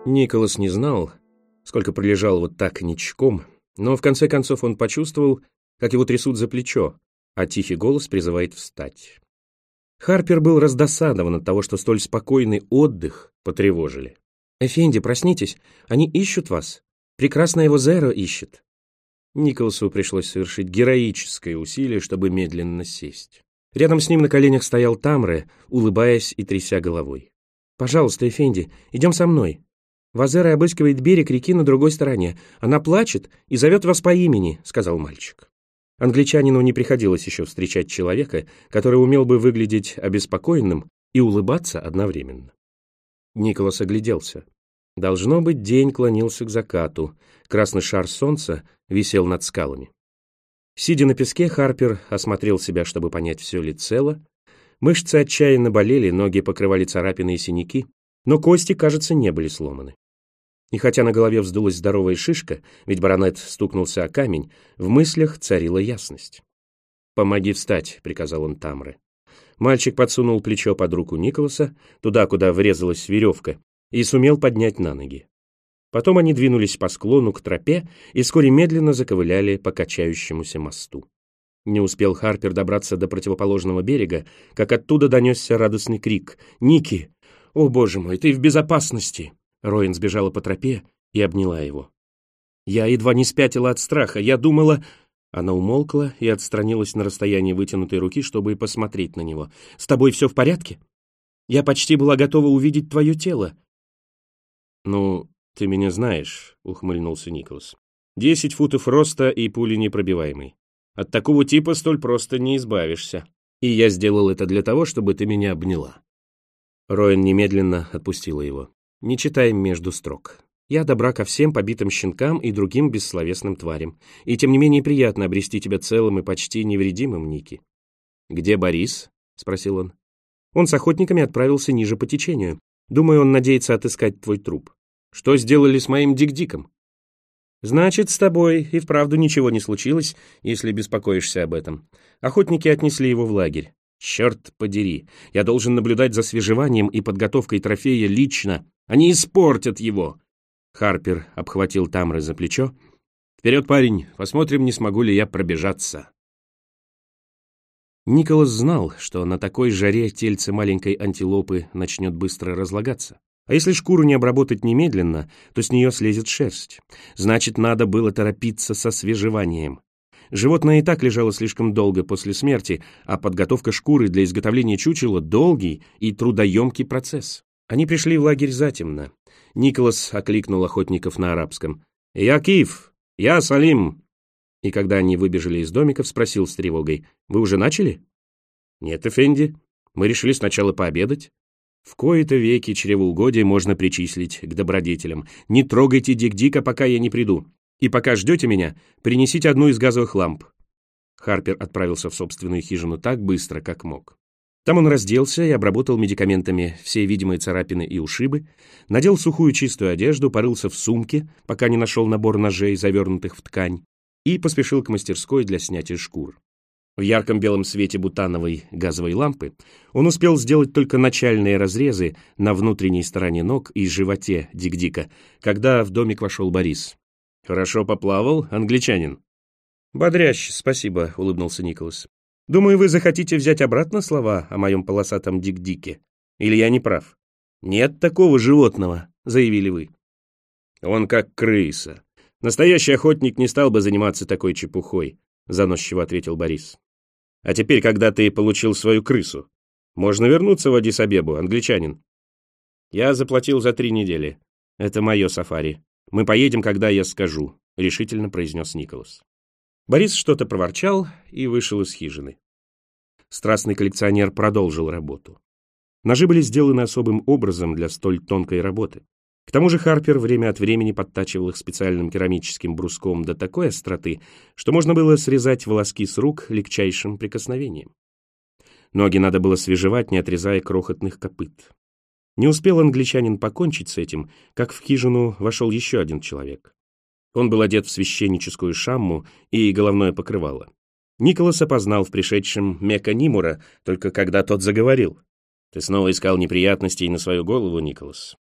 Николас не знал, сколько пролежал вот так ничком, но в конце концов он почувствовал, как его трясут за плечо, а тихий голос призывает встать. Харпер был раздосадован от того, что столь спокойный отдых потревожили. «Эфенди, проснитесь, они ищут вас. Прекрасная его Зеро ищет». Николасу пришлось совершить героическое усилие, чтобы медленно сесть. Рядом с ним на коленях стоял Тамре, улыбаясь и тряся головой. «Пожалуйста, Эфенди, идем со мной. Вазера обыскивает берег реки на другой стороне. Она плачет и зовет вас по имени», — сказал мальчик. Англичанину не приходилось еще встречать человека, который умел бы выглядеть обеспокоенным и улыбаться одновременно. Николас огляделся. Должно быть, день клонился к закату. Красный шар солнца висел над скалами. Сидя на песке, Харпер осмотрел себя, чтобы понять, все ли цело. Мышцы отчаянно болели, ноги покрывали царапины и синяки, но кости, кажется, не были сломаны. И хотя на голове вздулась здоровая шишка, ведь баронет стукнулся о камень, в мыслях царила ясность. «Помоги встать», — приказал он Тамре. Мальчик подсунул плечо под руку Николаса, туда, куда врезалась веревка, и сумел поднять на ноги. Потом они двинулись по склону к тропе и вскоре медленно заковыляли по качающемуся мосту. Не успел Харпер добраться до противоположного берега, как оттуда донесся радостный крик: «Ники! О, боже мой, ты в безопасности!» Роин сбежала по тропе и обняла его. «Я едва не спятила от страха, я думала...» Она умолкла и отстранилась на расстоянии вытянутой руки, чтобы посмотреть на него. «С тобой все в порядке? Я почти была готова увидеть твое тело». «Ну, ты меня знаешь», — ухмыльнулся Николас. 10 футов роста и пуленепробиваемый. От такого типа столь просто не избавишься. И я сделал это для того, чтобы ты меня обняла». Роин немедленно отпустила его. «Не читай между строк. Я добра ко всем побитым щенкам и другим бессловесным тварям. И тем не менее приятно обрести тебя целым и почти невредимым, Ники». «Где Борис?» — спросил он. «Он с охотниками отправился ниже по течению. Думаю, он надеется отыскать твой труп». «Что сделали с моим Дик-Диком?» «Значит, с тобой и вправду ничего не случилось, если беспокоишься об этом. Охотники отнесли его в лагерь. Черт подери, я должен наблюдать за свежеванием и подготовкой трофея лично. Они испортят его!» Харпер обхватил Тамре за плечо. «Вперед, парень, посмотрим, не смогу ли я пробежаться». Николас знал, что на такой жаре тельце маленькой антилопы начнет быстро разлагаться. А если шкуру не обработать немедленно, то с нее слезет шерсть. Значит, надо было торопиться со свежеванием. Животное и так лежало слишком долго после смерти, а подготовка шкуры для изготовления чучела — долгий и трудоемкий процесс. Они пришли в лагерь затемно. Николас окликнул охотников на арабском. «Я Киф! Я Салим!» И когда они выбежали из домиков, спросил с тревогой: «Вы уже начали?» «Нет, Эфенди. Мы решили сначала пообедать». В кои-то веки чревоугодие можно причислить к добродетелям. Не трогайте Дик-Дика, пока я не приду. И пока ждете меня, принесите одну из газовых ламп. Харпер отправился в собственную хижину так быстро, как мог. Там он разделся и обработал медикаментами все видимые царапины и ушибы, надел сухую чистую одежду, порылся в сумке, пока не нашел набор ножей, завернутых в ткань, и поспешил к мастерской для снятия шкур. В ярком белом свете бутановой газовой лампы он успел сделать только начальные разрезы на внутренней стороне ног и животе Дик-Дика, когда в домик вошел Борис. «Хорошо поплавал, англичанин?» «Бодряще, спасибо», — улыбнулся Николас. «Думаю, вы захотите взять обратно слова о моем полосатом Дик-Дике? Или я не прав?» «Нет такого животного», — заявили вы. «Он как крыса. Настоящий охотник не стал бы заниматься такой чепухой», — заносчиво ответил Борис. «А теперь, когда ты получил свою крысу, можно вернуться в Аддис-Абебу, англичанин?» «Я заплатил за 3 недели. Это мое сафари. Мы поедем, когда я скажу», — решительно произнес Николас. Борис что-то проворчал и вышел из хижины. Страстный коллекционер продолжил работу. Ножи были сделаны особым образом для столь тонкой работы. К тому же Харпер время от времени подтачивал их специальным керамическим бруском до такой остроты, что можно было срезать волоски с рук легчайшим прикосновением. Ноги надо было свежевать, не отрезая крохотных копыт. Не успел англичанин покончить с этим, как в хижину вошел еще один человек. Он был одет в священническую шамму и головное покрывало. Николас опознал в пришедшем Мека Нимура, только когда тот заговорил. «Ты снова искал неприятностей на свою голову, Николас.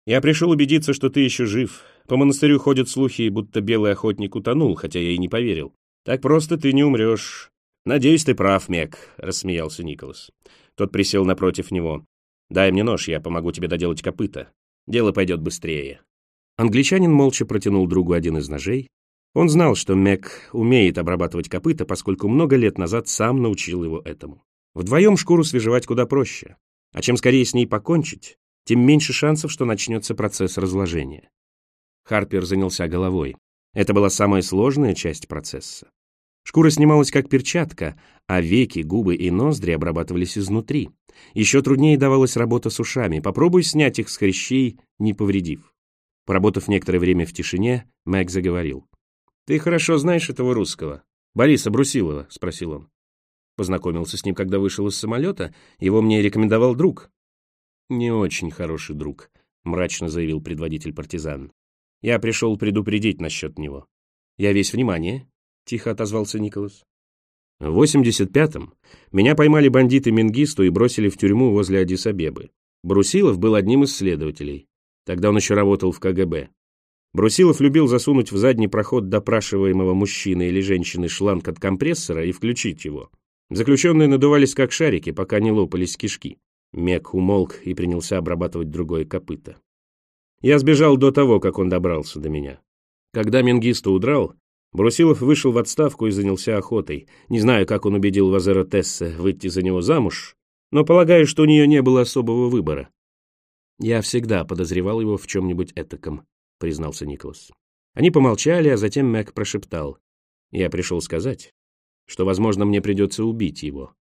Я пришел убедиться, что ты еще жив. По монастырю ходят слухи, будто белый охотник утонул, хотя я и не поверил. Так просто ты не умрешь. Надеюсь, ты прав, Мэг, рассмеялся Николас. Тот присел напротив него. Дай мне нож, я помогу тебе доделать копыта. Дело пойдет быстрее. Англичанин молча протянул другу один из ножей. Он знал, что Мэг умеет обрабатывать копыта, поскольку много лет назад сам научил его этому. Вдвоем шкуру свежевать куда проще. А чем скорее с ней покончить, тем меньше шансов, что начнется процесс разложения. Харпер занялся головой. Это была самая сложная часть процесса. Шкура снималась как перчатка, а веки, губы и ноздри обрабатывались изнутри. Еще труднее давалась работа с ушами. Попробуй снять их с хрящей, не повредив. Поработав некоторое время в тишине, Мэг заговорил. «Ты хорошо знаешь этого русского? Бориса Брусилова?» — спросил он. Познакомился с ним, когда вышел из самолета. Его мне рекомендовал друг. «Не очень хороший друг», — мрачно заявил предводитель партизан. «Я пришел предупредить насчет него». «Я весь внимание», — тихо отозвался Николас. В 85-м меня поймали бандиты Менгисту и бросили в тюрьму возле Аддис-Абебы. Брусилов был одним из следователей. Тогда он еще работал в КГБ. Брусилов любил засунуть в задний проход допрашиваемого мужчины или женщины шланг от компрессора и включить его. Заключенные надувались как шарики, пока не лопались кишки. Мэг умолк и принялся обрабатывать другое копыто. Я сбежал до того, как он добрался до меня. Когда Менгисту удрал, Брусилов вышел в отставку и занялся охотой. Не знаю, как он убедил Вазера Тессе выйти за него замуж, но полагаю, что у нее не было особого выбора. «Я всегда подозревал его в чем-нибудь этаком», — признался Николас. Они помолчали, а затем Мэг прошептал. «Я пришел сказать, что, возможно, мне придется убить его».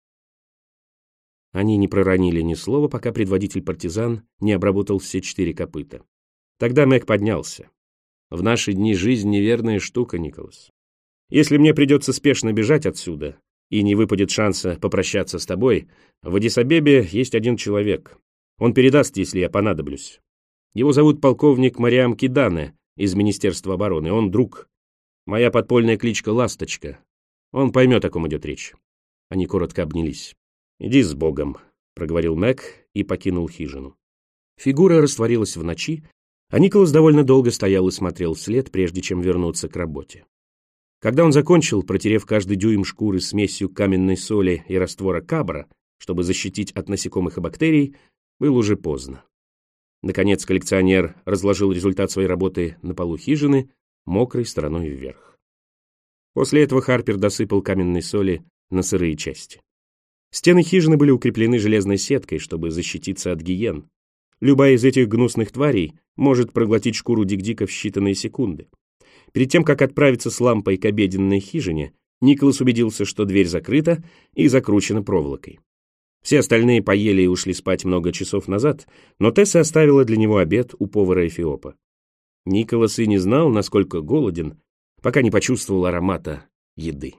Они не проронили ни слова, пока предводитель партизан не обработал все 4 копыта. Тогда Мэг поднялся. «В наши дни жизнь неверная штука, Николас. Если мне придется спешно бежать отсюда и не выпадет шанса попрощаться с тобой, в Аддис-Абебе есть один человек. Он передаст, если я понадоблюсь. Его зовут полковник Мариам Кидане из Министерства обороны. Он друг. Моя подпольная кличка Ласточка. Он поймет, о ком идет речь». Они коротко обнялись. «Иди с Богом», — проговорил Мэг и покинул хижину. Фигура растворилась в ночи, а Николас довольно долго стоял и смотрел вслед, прежде чем вернуться к работе. Когда он закончил, протерев каждый дюйм шкуры смесью каменной соли и раствора кабра, чтобы защитить от насекомых и бактерий, было уже поздно. Наконец коллекционер разложил результат своей работы на полу хижины, мокрой стороной вверх. После этого Харпер досыпал каменной соли на сырые части. Стены хижины были укреплены железной сеткой, чтобы защититься от гиен. Любая из этих гнусных тварей может проглотить шкуру Дик-Дика в считанные секунды. Перед тем, как отправиться с лампой к обеденной хижине, Николас убедился, что дверь закрыта и закручена проволокой. Все остальные поели и ушли спать много часов назад, но Тесса оставила для него обед у повара-эфиопа. Николас и не знал, насколько голоден, пока не почувствовал аромата еды.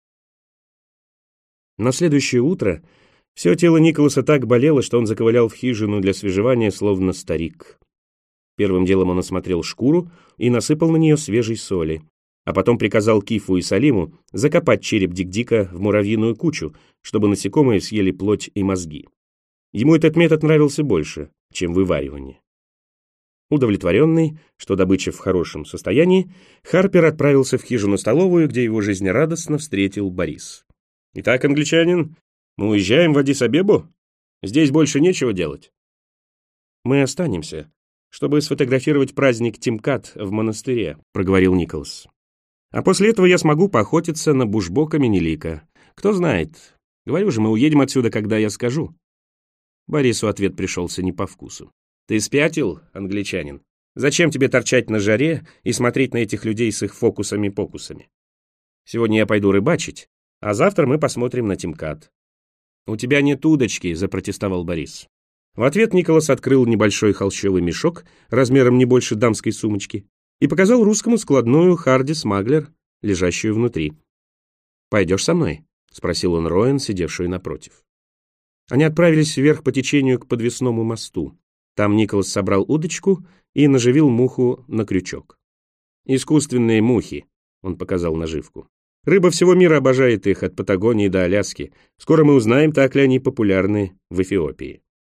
На следующее утро все тело Николаса так болело, что он заковылял в хижину для свежевания, словно старик. Первым делом он осмотрел шкуру и насыпал на нее свежей соли, а потом приказал Кифу и Салиму закопать череп Дик-Дика в муравьиную кучу, чтобы насекомые съели плоть и мозги. Ему этот метод нравился больше, чем вываривание. Удовлетворенный, что добыча в хорошем состоянии, Харпер отправился в хижину-столовую, где его жизнерадостно встретил Борис. «Итак, англичанин, мы уезжаем в Аддис-Абебу? Здесь больше нечего делать». «Мы останемся, чтобы сфотографировать праздник Тимкат в монастыре», — проговорил Николас. «А после этого я смогу поохотиться на бушбока Менелика. Кто знает, говорю же, мы уедем отсюда, когда я скажу». Борису ответ пришелся не по вкусу. «Ты спятил, англичанин? Зачем тебе торчать на жаре и смотреть на этих людей с их фокусами-покусами? Сегодня я пойду рыбачить, а завтра мы посмотрим на Тимкат». «У тебя нет удочки», — запротестовал Борис. В ответ Николас открыл небольшой холщовый мешок размером не больше дамской сумочки и показал русскому складную Харди Смаглер, лежащую внутри. «Пойдешь со мной?» — спросил он Роэн, сидевшую напротив. Они отправились вверх по течению к подвесному мосту. Там Николас собрал удочку и наживил муху на крючок. «Искусственные мухи», — он показал наживку. «Рыба всего мира обожает их, от Патагонии до Аляски. Скоро мы узнаем, так ли они популярны в Эфиопии».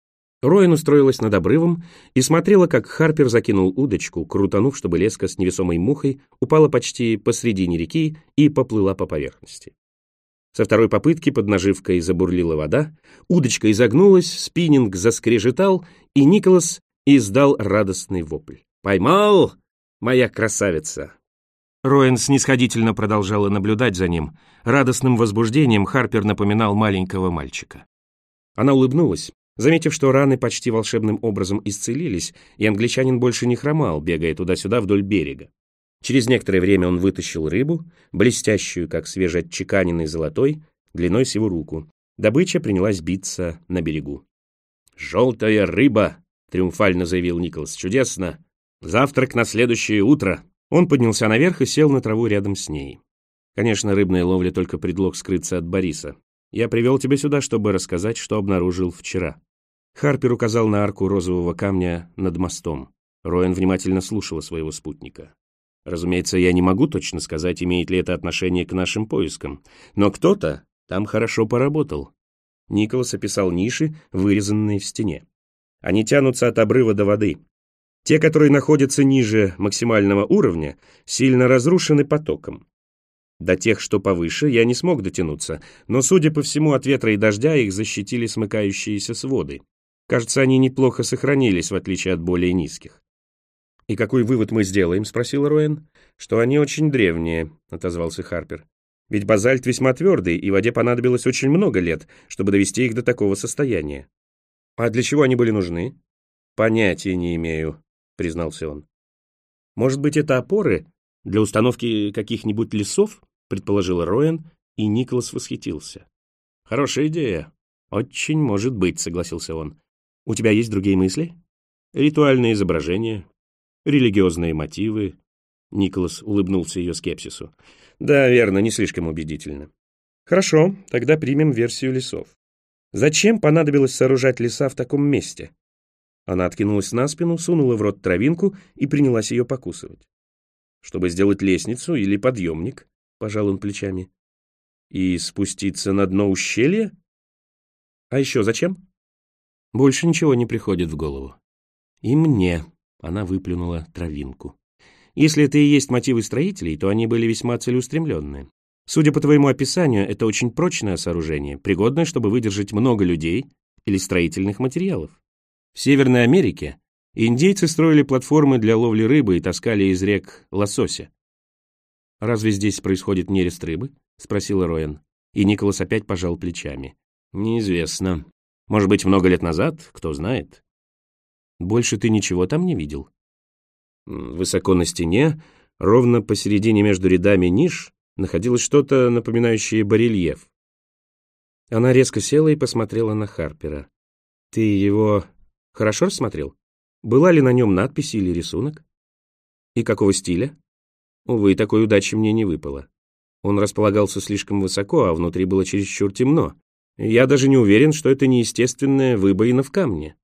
Роэн устроилась над обрывом и смотрела, как Харпер закинул удочку, крутанув, чтобы леска с невесомой мухой упала почти посредине реки и поплыла по поверхности. Со второй попытки под наживкой забурлила вода, удочка изогнулась, спиннинг заскрежетал, и Николас издал радостный вопль. «Поймал, моя красавица!» Роэн снисходительно продолжала наблюдать за ним. Радостным возбуждением Харпер напоминал маленького мальчика. Она улыбнулась, заметив, что раны почти волшебным образом исцелились, и англичанин больше не хромал, бегая туда-сюда вдоль берега. Через некоторое время он вытащил рыбу, блестящую, как свежеотчеканенный золотой, длиной с его руку. Добыча принялась биться на берегу. «Желтая рыба!» — триумфально заявил Николас. «Чудесно! Завтрак на следующее утро!» Он поднялся наверх и сел на траву рядом с ней. «Конечно, рыбная ловля — только предлог скрыться от Бориса. Я привел тебя сюда, чтобы рассказать, что обнаружил вчера». Харпер указал на арку розового камня над мостом. Роэн внимательно слушала своего спутника. «Разумеется, я не могу точно сказать, имеет ли это отношение к нашим поискам, но кто-то там хорошо поработал». Николас описал ниши, вырезанные в стене. Они тянутся от обрыва до воды. Те, которые находятся ниже максимального уровня, сильно разрушены потоком. До тех, что повыше, я не смог дотянуться, но, судя по всему, от ветра и дождя их защитили смыкающиеся своды. Кажется, они неплохо сохранились, в отличие от более низких. «И какой вывод мы сделаем?» — спросил Роэн. «Что они очень древние», — отозвался Харпер. «Ведь базальт весьма твердый, и воде понадобилось очень много лет, чтобы довести их до такого состояния». «А для чего они были нужны?» «Понятия не имею», — признался он. «Может быть, это опоры для установки каких-нибудь лесов?» — предположил Роэн, и Николас восхитился. «Хорошая идея. Очень может быть», — согласился он. «У тебя есть другие мысли?» «Ритуальные изображения, религиозные мотивы». Николас улыбнулся ее скепсису. «Да, верно, не слишком убедительно». «Хорошо, тогда примем версию лесов. Зачем понадобилось сооружать леса в таком месте?» Она откинулась на спину, сунула в рот травинку и принялась ее покусывать. «Чтобы сделать лестницу или подъемник», — пожал он плечами. «И спуститься на дно ущелья? А еще зачем?» Больше ничего не приходит в голову. «И мне», — она выплюнула травинку. «Если это и есть мотивы строителей, то они были весьма целеустремленные. Судя по твоему описанию, это очень прочное сооружение, пригодное, чтобы выдержать много людей или строительных материалов. В Северной Америке индейцы строили платформы для ловли рыбы и таскали из рек лосося». «Разве здесь происходит нерест рыбы?» — спросила Роэн. И Николас опять пожал плечами. «Неизвестно. Может быть, много лет назад, кто знает». «Больше ты ничего там не видел?» Высоко на стене, ровно посередине между рядами ниш, находилось что-то, напоминающее барельеф. Она резко села и посмотрела на Харпера. «Ты его хорошо рассмотрел? Была ли на нем надпись или рисунок? И какого стиля?» «Увы, такой удачи мне не выпало. Он располагался слишком высоко, а внутри было чересчур темно. Я даже не уверен, что это неестественная выбоина в камне».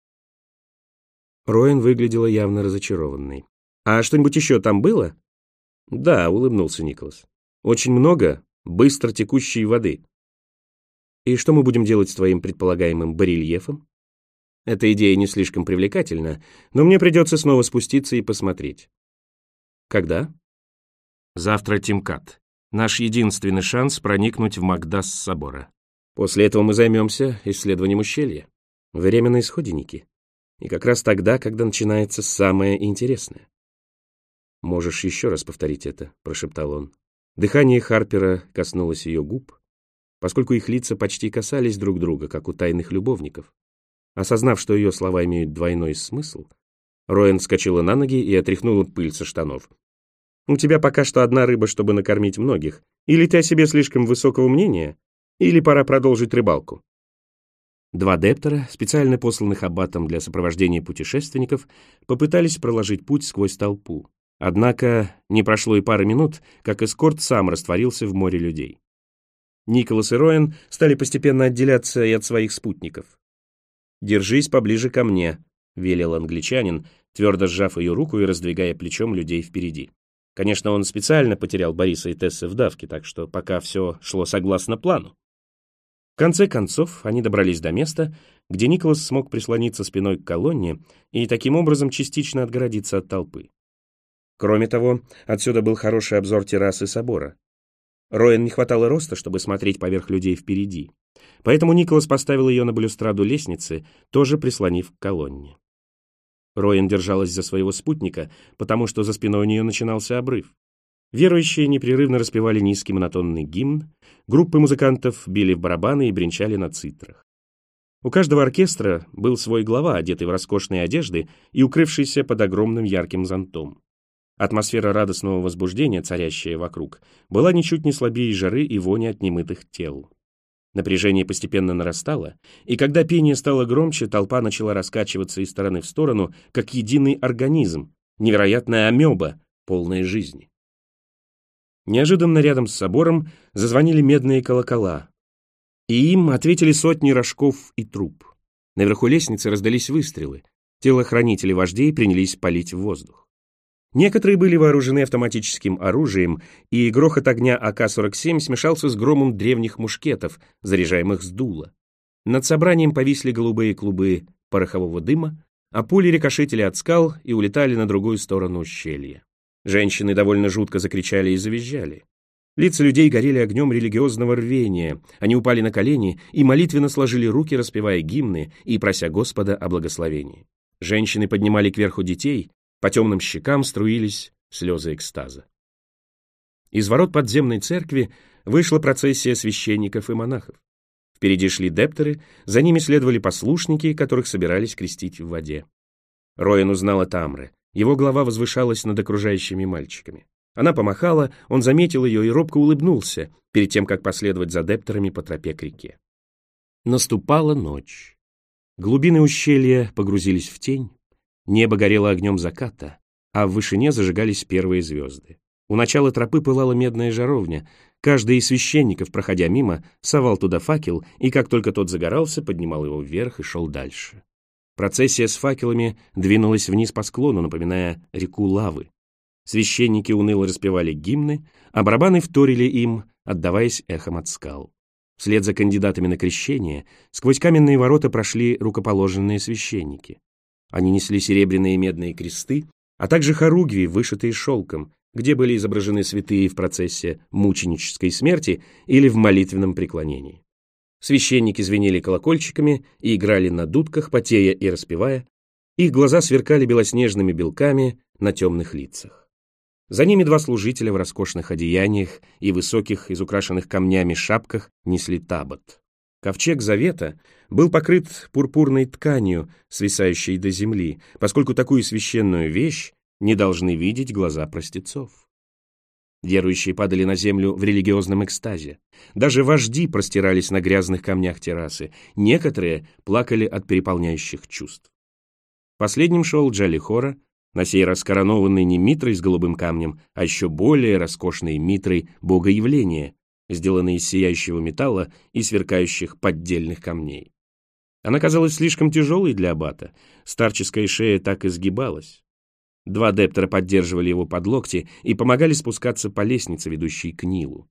Роэн выглядела явно разочарованной. «А что-нибудь еще там было?» «Да», — улыбнулся Николас. «Очень много быстро текущей воды». «И что мы будем делать с твоим предполагаемым барельефом?» «Эта идея не слишком привлекательна, но мне придется снова спуститься и посмотреть». «Когда?» «Завтра Тимкат. Наш единственный шанс проникнуть в Магдас собора. После этого мы займемся исследованием ущелья. Время на исходе, Ники. И как раз тогда, когда начинается самое интересное». «Можешь еще раз повторить это», — прошептал он. Дыхание Харпера коснулось ее губ, поскольку их лица почти касались друг друга, как у тайных любовников. Осознав, что ее слова имеют двойной смысл, Роэн вскочила на ноги и отряхнула пыль со штанов. «У тебя пока что одна рыба, чтобы накормить многих. Или ты о себе слишком высокого мнения, или пора продолжить рыбалку». Два дептера, специально посланных аббатом для сопровождения путешественников, попытались проложить путь сквозь толпу. Однако не прошло и пары минут, как эскорт сам растворился в море людей. Николас и Роэн стали постепенно отделяться и от своих спутников. «Держись поближе ко мне», — велел англичанин, твердо сжав ее руку и раздвигая плечом людей впереди. Конечно, он специально потерял Бориса и Тессы в давке, так что пока все шло согласно плану. конце концов, они добрались до места, где Николас смог прислониться спиной к колонне и таким образом частично отгородиться от толпы. Кроме того, отсюда был хороший обзор террасы собора. Роэн не хватало роста, чтобы смотреть поверх людей впереди, поэтому Николас поставил ее на балюстраду лестницы, тоже прислонив к колонне. Роэн держалась за своего спутника, потому что за спиной у нее начинался обрыв. Верующие непрерывно распевали низкий монотонный гимн, группы музыкантов били в барабаны и бренчали на цитрах. У каждого оркестра был свой глава, одетый в роскошные одежды и укрывшийся под огромным ярким зонтом. Атмосфера радостного возбуждения, царящая вокруг, была ничуть не слабее жары и вони от немытых тел. Напряжение постепенно нарастало, и когда пение стало громче, толпа начала раскачиваться из стороны в сторону, как единый организм, невероятная амеба, полная жизни. Неожиданно рядом с собором зазвонили медные колокола, и им ответили сотни рожков и труб. Наверху лестницы раздались выстрелы, телохранители вождей принялись палить в воздух. Некоторые были вооружены автоматическим оружием, и грохот огня АК-47 смешался с громом древних мушкетов, заряжаемых с дула. Над собранием повисли голубые клубы порохового дыма, а пули рикошетили от скал и улетали на другую сторону ущелья. Женщины довольно жутко закричали и завизжали. Лица людей горели огнем религиозного рвения, они упали на колени и молитвенно сложили руки, распевая гимны и прося Господа о благословении. Женщины поднимали кверху детей, по темным щекам струились слезы экстаза. Из ворот подземной церкви вышла процессия священников и монахов. Впереди шли дептеры, за ними следовали послушники, которых собирались крестить в воде. Роэн узнала Тамре. Его голова возвышалась над окружающими мальчиками. Она помахала, он заметил ее и робко улыбнулся, перед тем, как последовать за дептерами по тропе к реке. Наступала ночь. Глубины ущелья погрузились в тень, небо горело огнем заката, а в вышине зажигались первые звезды. У начала тропы пылала медная жаровня, каждый из священников, проходя мимо, совал туда факел, и как только тот загорался, поднимал его вверх и шел дальше. Процессия с факелами двинулась вниз по склону, напоминая реку лавы. Священники уныло распевали гимны, а барабаны вторили им, отдаваясь эхом от скал. Вслед за кандидатами на крещение сквозь каменные ворота прошли рукоположенные священники. Они несли серебряные и медные кресты, а также хоругви, вышитые шелком, где были изображены святые в процессе мученической смерти или в молитвенном преклонении. Священники звенели колокольчиками и играли на дудках, потея и распевая. Их глаза сверкали белоснежными белками на темных лицах. За ними два служителя в роскошных одеяниях и высоких, изукрашенных камнями шапках несли табот. Ковчег Завета был покрыт пурпурной тканью, свисающей до земли, поскольку такую священную вещь не должны видеть глаза простецов. Верующие падали на землю в религиозном экстазе. Даже вожди простирались на грязных камнях террасы. Некоторые плакали от переполняющих чувств. Последним шел Джалихора, на сей раз коронованный не митрой с голубым камнем, а еще более роскошной митрой богоявления, сделанной из сияющего металла и сверкающих поддельных камней. Она казалась слишком тяжелой для аббата, старческая шея так изгибалась. Два дептера поддерживали его под локти и помогали спускаться по лестнице, ведущей к Нилу.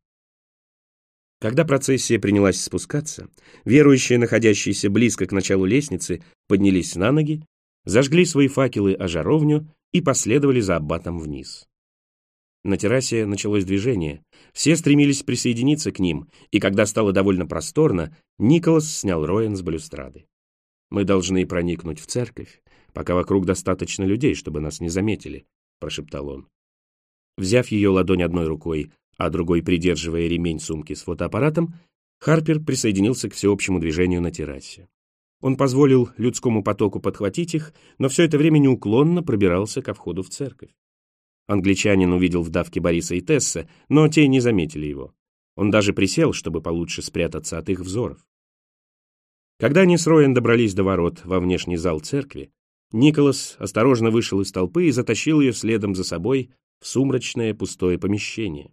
Когда процессия принялась спускаться, верующие, находящиеся близко к началу лестницы, поднялись на ноги, зажгли свои факелы о жаровню и последовали за аббатом вниз. На террасе началось движение, все стремились присоединиться к ним, и когда стало довольно просторно, Николас снял Роэн с балюстрады. «Мы должны проникнуть в церковь, пока вокруг достаточно людей, чтобы нас не заметили», — прошептал он. Взяв ее ладонь одной рукой, а другой придерживая ремень сумки с фотоаппаратом, Харпер присоединился к всеобщему движению на террасе. Он позволил людскому потоку подхватить их, но все это время неуклонно пробирался ко входу в церковь. Англичанин увидел в давке Бориса и Тесса, но те не заметили его. Он даже присел, чтобы получше спрятаться от их взоров. Когда они с Роэн добрались до ворот во внешний зал церкви, Николас осторожно вышел из толпы и затащил ее следом за собой в сумрачное пустое помещение.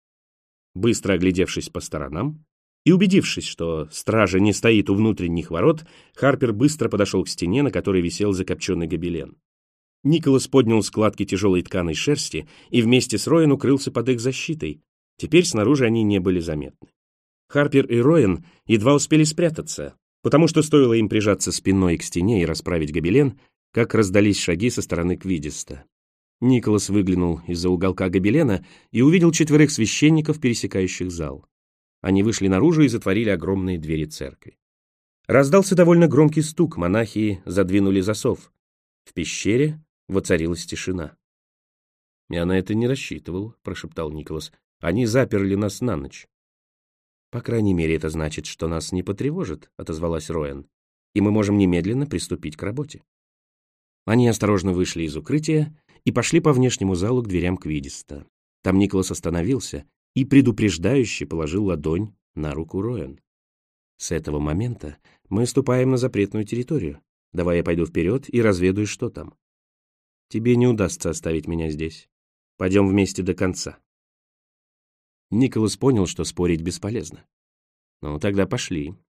Быстро оглядевшись по сторонам и убедившись, что стража не стоит у внутренних ворот, Харпер быстро подошел к стене, на которой висел закопченный гобелен. Николас поднял складки тяжелой тканой шерсти и вместе с Роэн укрылся под их защитой. Теперь снаружи они не были заметны. Харпер и Роэн едва успели спрятаться, потому что стоило им прижаться спиной к стене и расправить гобелен, как раздались шаги со стороны Квидиста. Николас выглянул из-за уголка гобелена и увидел 4 священников, пересекающих зал. Они вышли наружу и затворили огромные двери церкви. Раздался довольно громкий стук, монахи задвинули засов. В пещере воцарилась тишина. «Я на это не рассчитывал», — прошептал Николас. «Они заперли нас на ночь». «По крайней мере, это значит, что нас не потревожит», — отозвалась Роэн, «и мы можем немедленно приступить к работе». Они осторожно вышли из укрытия и пошли по внешнему залу к дверям Квидиста. Там Николас остановился и предупреждающе положил ладонь на руку Роэн. «С этого момента мы ступаем на запретную территорию. Давай я пойду вперед и разведаю, что там. Тебе не удастся оставить меня здесь. Пойдем вместе до конца». Николас понял, что спорить бесполезно. «Ну, тогда пошли»,